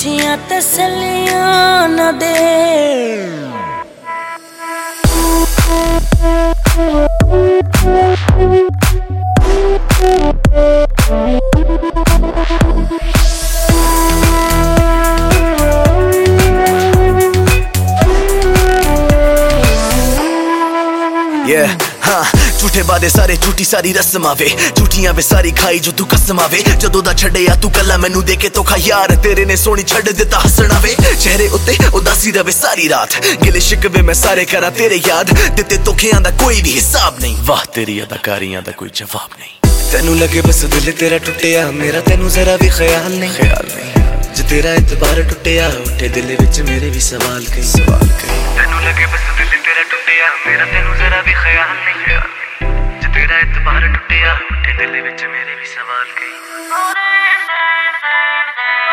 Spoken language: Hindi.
झूठियां तसल्लियां न दे। झूठे वादे सारे झूठी सारी रस्म आवे, झूठियां वे सारी खाई जो तू कसम आवे। जदों दा छड़िया तू कला मैनू देके धोखा यार तेरे ने सोनी छड़ दिता हसना वे। चेहरे उत्ते उदासी रवे सारी रात, गिले शिकवे मैं सारे करा तेरे याद। दिते धोखेआं दा कोई भी हिसाब नहीं, वाह तेरी अदाकारियां दा कोई जवाब नहीं। तेनू लगे बस दिल तेरा टुटिया, मेरा तेनू जरा भी ख्याल नहीं। जे तेरा एतबार टुटिया उठे दिल विच मेरे भी सवाल कई। तेनू लगे बस दिल तेरा टुटिया, मेरा तेनू जरा भी ख्याल नहीं। जे तेरा एतबार टुटिया उठे दिल विच मेरे भी सवाल कई।